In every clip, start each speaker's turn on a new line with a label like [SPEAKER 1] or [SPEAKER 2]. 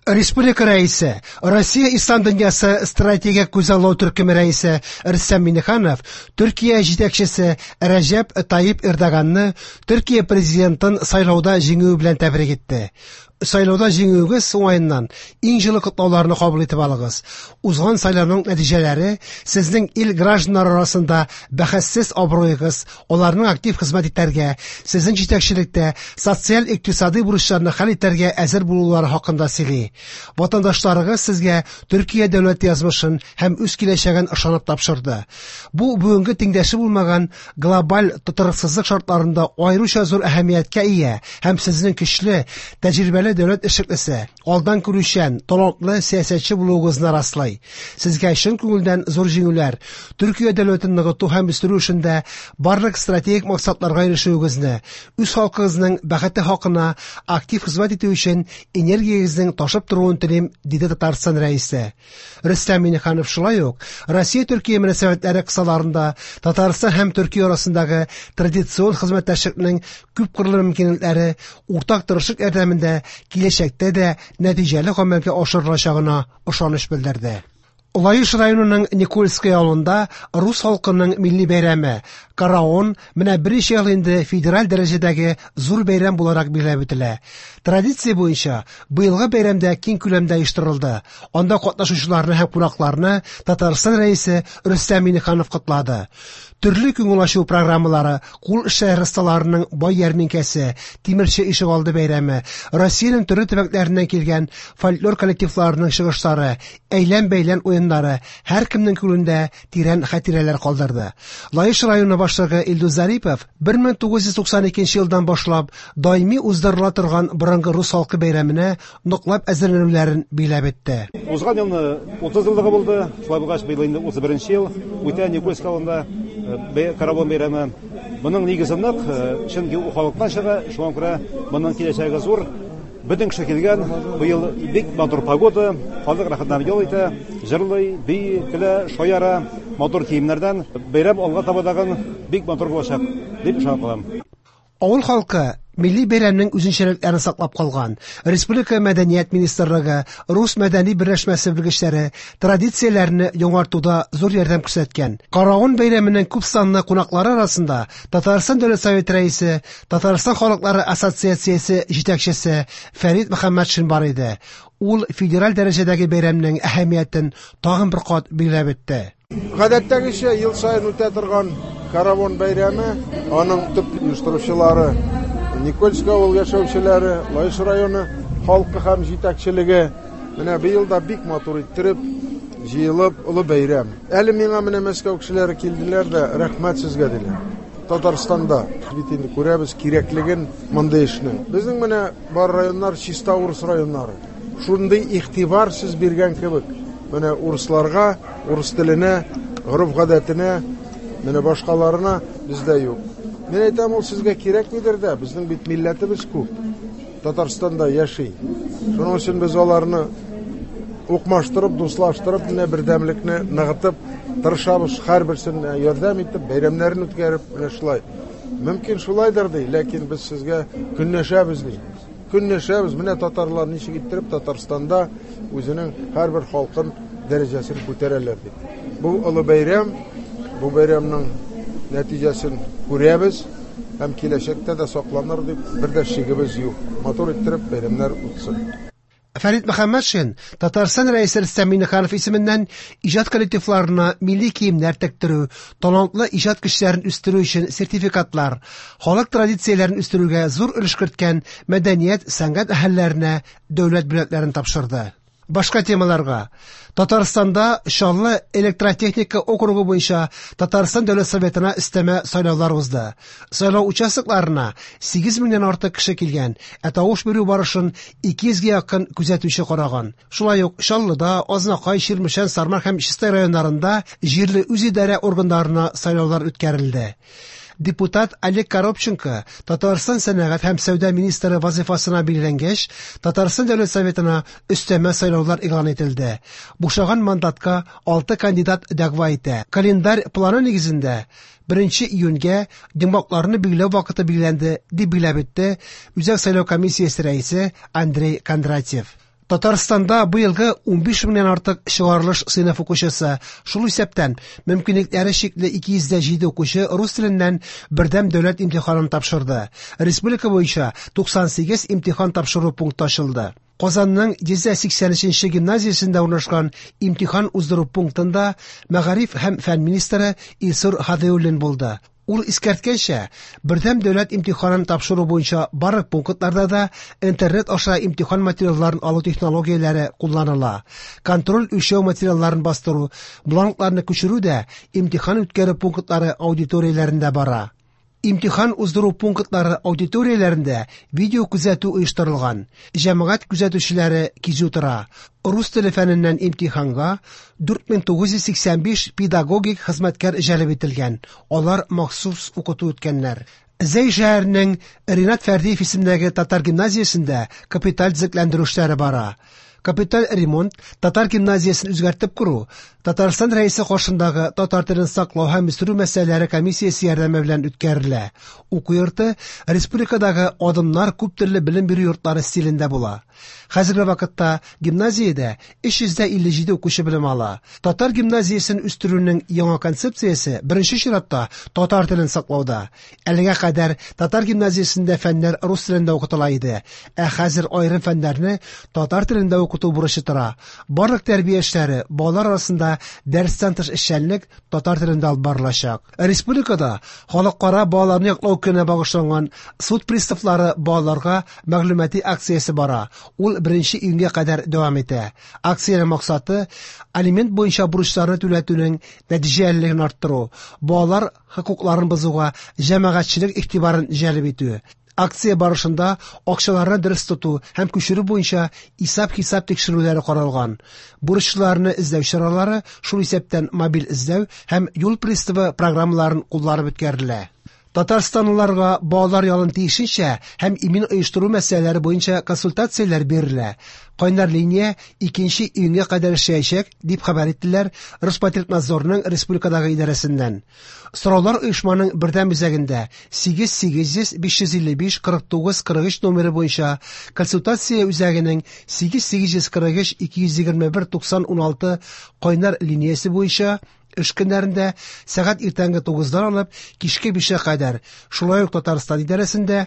[SPEAKER 1] Республика рәисе, Россия ислам дөньясы стратегик күзаллау төркеме рәисе Рөстәм Миңнеханов Төркия җитәкчесе Рәҗәп Тайип Эрдоганны Төркия президентын сайлауда җиңү белән тәбрик итте. Сайлауда җиңүегез уңаеннан иң җылы котлауларны кабул итеп алыгыз. Узган сайлауның нәтиҗәләре сезнең ил гражданнары арасында бәхәссез абруегыз, аларның актив хезмәт итәргә, сезнең җитәкчелектә социаль-икътисади бурычларны хәл итәргә әзер булулары хакында сөйли. Ватандашларыгыз сезгә Төркия дәүләт язмышын һәм үз киләчәген ышанып тапшырды. Бу бүгенге тиңдәше булмаган глобаль тотырыксызлык шартларында аеруча зур әһәмияткә ия һәм сезнең көчле, тәҗрибәле дәүләт эшлеклесе, алдан күрүчән, талантлы сәясәтче булуыгызны раслый. Сезгә чын күңелдән зур җиңүләр, Төркия дәүләтен ныгыту һәм үстерү эшендә барлык стратегик максатларга ирешүегезне, үз халкыгызның бәхете хакына актив хезмәт итү өчен энергиягезнең ташып торуын телим, диде Татарстан рәисе. Рөстәм Миңнеханов шулай ук Россия-Төркия мөнәсәбәтләре кысаларында Татарстан һәм Төркия арасындагы традицион хезмәттәшлекнең күп кырлы мөмкинлекләре, уртак тырышлык ярдәмендә киләчәктә дә нәтиҗәле гамәлгә ашырылачагына ышаныч белдерде. Лаиш районының Никольская авылында рус халкының милли бәйрәме Караон менә беренче ел инде федераль дәрәҗәдәге зур бәйрәм буларак билгеләп үтелә. Традиция буенча быелгы бәйрәмдә киң күләмдә оештырылды. Анда катнашучыларны һәм кунакларны Татарстан рәисе Рөстәм Миңнеханов котлады. Төрле күңел ачу программалары, кул эшләре осталарының бай ярминкәсе, тимерче ишек алды бәйрәме, Россиянең төрле төбәкләреннән килгән фольклор коллективларының чыгышлары, әйлән-бәйлән уеннары һәркемнең күңелендә тирән хатирәләр калдырды. Лаиш районы башлыгы Илдус Зарипов 1992 елдан башлап даими уздырыла торган борынгы рус халкы бәйрәменә ныклап әзерләнүләрен билгеләп итте.
[SPEAKER 2] Узган елны 30 еллыгы булды, шулай булгач быел инде 31 ел, үтә Никольская авылында Караон бәйрәме. Моның нигезе нык, чөнки у халыктан чыга, шуңа күрә моның киләчәге зур. Бөтен кеше килгән, быел бик матур погода, халык рәхәтләнеп ял итә, җырлый, бии, көлә, шаяра, матур киемнәрдән бәйрәм алга табадаган бик матур булачак дип ышанып калам.
[SPEAKER 1] Авыл халкы милли бәйрәмнең үзенчәлекләрен саклап калган. Республика мәдәният министрлыгы, рус мәдәни берләшмәсе белгечләре традицияләрне яңартуда зур ярдәм күрсәткән. Караон бәйрәменең күп санлы кунаклары арасында Татарстан дәүләт советы рәисе, Татарстан халыклары ассоциациясе җитәкчесе Фәрит Мөхәммәтшин бар иде. Ул федераль дәрәҗәдәге бәйрәмнең әһәмиятен тагын бер кат билгеләп итте.
[SPEAKER 3] Гадәттәгечә ел саен үтә торган Караон бәйрәме, аның төп оештыручылары Никольская авыл яшәүчеләре, Лаиш районы халкы һәм җитәкчелеге менә быел да бик матур иттереп җыелып олы бәйрәм. Әле миңа менә Мәскәү кешеләре килделәр дә рәхмәт сезгә диләр. Татарстанда бит инде күрәбез кирәклеген мондай эшнең. Безнең менә бар районнар чиста урыс районнары. Шундый игътибар сез биргән кебек, менә урысларга, урыс теленә, гореф-гадәтенә, менә башкаларына бездә юк. Мен әйтәм, ул сезгә кирәкмидер дә, безнең бит милләтебез күп. Татарстанда яши. Шуның өчен без аларны укмаштырып, дуслаштырып, менә бердәмлекне ныгытып, тырышабыз, һәрберсенә ярдәм итеп, бәйрәмнәрен үткәреп, менә шулай. Мөмкин шулайдыр ди, ләкин без сезгә көнләшәбез ди. Көнләшәбез, менә татарлар ничек иттереп Татарстанда үзенең һәрбер халкын дәрәҗәсен күтәрәләр ди. Бу олы бәйрәм, бу бәйрәмнең нәтиҗәсен күрәбез һәм киләчәктә дә сакланыр дип бер дә шигебез юк. Матур иттереп бәйрәмнәр үтсен.
[SPEAKER 1] Фәрит Мөхәммәтшин Татарстан рәисе Рөстәм Миңнеханов исеменнән иҗат коллективларына милли киемнәр тектерү, талантлы иҗат кешеләрен үстерү өчен сертификатлар, халык традицияләрен үстерүгә зур өлеш керткән мәдәният, сәнгать әһелләренә дәүләт бүләкләрен тапшырды. Башка темаларга. Татарстанда Чаллы электротехника округы буенча Татарстан дәүләт советына өстәмә сайлаулар узды. Сайлау участокларына 8 меңнән артык кеше килгән, ә тавыш бирү барышын 200-гә якын күзәтүче караган. Шулай ук Чаллыда, Азнакай, Чирмешән, Сармар һәм Чистай районнарында җирле үзидарә органнарына сайлаулар үткәрелде. Депутат Олег Коробченко Татарстан сәнәгать һәм сәүдә министры вазифасына билгеләнгәч, Татарстан дәүләт советына өстәмә сайлаулар игълан ителде. Бушаган мандатка 6 кандидат дәгъва итә. Календарь планы нигезендә 1 июньгә демократларны билгеләү вакыты билгеләнде дип билгеләп итте Үзәк сайлау комиссиясе рәисе Андрей Кондратьев. Татарстанда бу елгы 15 меңнән артык чыгарылыш сыйныф укучысы. Шул исәптән мөмкинлекләре чикле 207 укучы рус теленнән бердәм дәүләт имтиханын тапшырды. Республика буенча 98 имтихан тапшыру пункты ачылды. Казанның 183-нче гимназиясендә урнашкан имтихан уздыру пунктында Мәгариф һәм фән министры Илсур Хадиуллин булды. Ул искәрткәнчә, бердәм дәүләт имтиханын тапшыру буенча барлык пунктларда да интернет аша имтихан материалларын алу технологияләре кулланыла. Контроль үлчәү материалларын бастыру, бланкларны күчерү дә имтихан үткәрү пунктлары аудиторияләрендә бара. Имтихан уздыру пунктлары аудиторияләрендә видео күзәтү оештырылган. Җәмәгать күзәтүчеләре кизү тора. Рус теле фәненнән имтиханга 4985 педагогик хезмәткәр җәлеп ителгән. Алар махсус укыту үткәннәр. Зәй шәһәренең Ринат Фәрдиев исемендәге татар гимназиясендә капиталь төзекләндерү эшләре бара. Капиталь ремонт, татар гимназиясын үзгәртеп кору, Татарстан рәисе каршындагы татар телен саклау һәм үстерү мәсьәләләре комиссиясе ярдәме белән үткәрелә. Уку йорты республикадагы адымнар күп төрле белем бирү йортлары стилендә була. Хәзерге вакытта гимназиядә 357 укучы белем ала. Татар гимназиясын үстерүнең яңа концепциясе беренче чиратта татар телен саклауда. Әлегә кадәр татар гимназиясендә фәннәр рус телендә укытыла иде. Хәзер аерым фәннәрне татар телендә укыту бурычы тора. Барлык тәрбия эшләре балалар арасында дәрестән тыш эшчәнлек татар телендә алып барылачак. Республикада халыкара балаларны яклау көненә багышланган суд приставлары балаларга мәгълүмати акциясе бара. Ул 1 июньгә кадәр дәвам итә. Акциянең максаты алимент буенча бурычларны түләтүнең нәтиҗәлелеген арттыру, балалар хокукларын бозуга җәмәгатьчелек игътибарын җәлеп итү. Акция барышында акчаларны дөрес тоту һәм күчерү буенча исәп-хисап тикшерүләре каралган. Бурычларны эзләү чаралары шул исәптән мобиль эзләү һәм юл приставы программаларын кулланып үткәрелә. Татарстанлыларга балалар ялын тиешенчә һәм имин оештыру мәсьәләләре буенча консультацияләр бирелә. Кайнар линия 2 июньгә кадәр эшләячәк, дип хәбәр иттеләр Роспотребнадзорның республикадагы идарәсеннән. Сораулар оешманың бердәм үзәгендә 8800-555-49-43 номеры буенча, консультация үзәгенең 8843-221-90-16 кайнар линиясе буенча эш көннәрендә сәгать иртәнге 9-дан алып кичке 5-кә кадәр, шулай ук Татарстан идарәсендә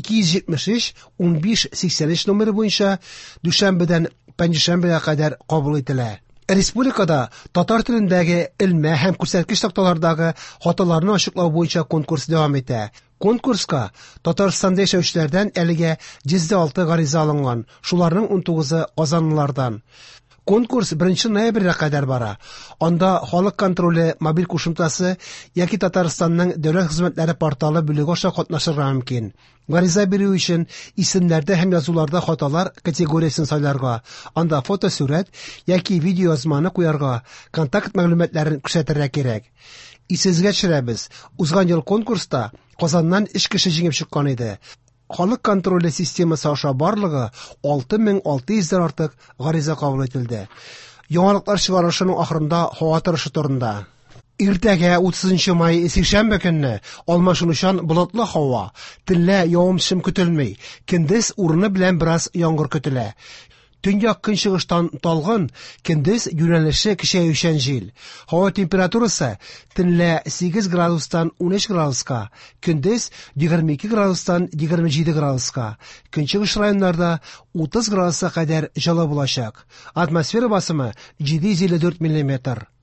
[SPEAKER 1] 273-15-83 номеры буенча дүшәмбедән пәнҗешәмбегә кадәр кабул ителә. Республикада татар телендәге элмә һәм күрсәткеч такталардагы хаталарны ачыклау буенча конкурс дәвам итә. Конкурска Татарстанда яшәүчеләрдән әлегә 106 гариза алынган, шуларның 19-ы казанлылардан. Конкурс 1 ноябрьгә кадәр бара. Анда халык контроле мобиль кушымтасы яки Татарстанның дәүләт хезмәтләре порталы бүлеге аша катнашырга мөмкин. Гариза бирү өчен исемнәрдә һәм язуларда хаталар категориясын сайларга, анда фотосурәт яки видео язманы куярга, контакт мәгълүматларын күрсәтергә кирәк. Исезгә төшерәбез. Узган ел конкурста Казаннан 3 кеше җиңеп чыккан иде. Халык контроле системасы аша барлыгы 6600-дән артык гариза кабул ителде. Яңалыклар чыгарышының ахырында һава торышы турында. Иртәгә 30 май сишәмбе көнне алмашынучан болытлы һава, төнлә явым-төшем көтелми, көндез урыны белән бераз яңгыр көтелә. Төньяк көнчыгыштан талгын, көндез юнәлеше көчәючән җил. Һава температурасы төнлә 8 градустан 13 градуска, көндез 22 градустан 27 градуска. Көнчыгыш районнарда 30 градуска кадәр җылы булачак. Атмосфера басымы 754 мм.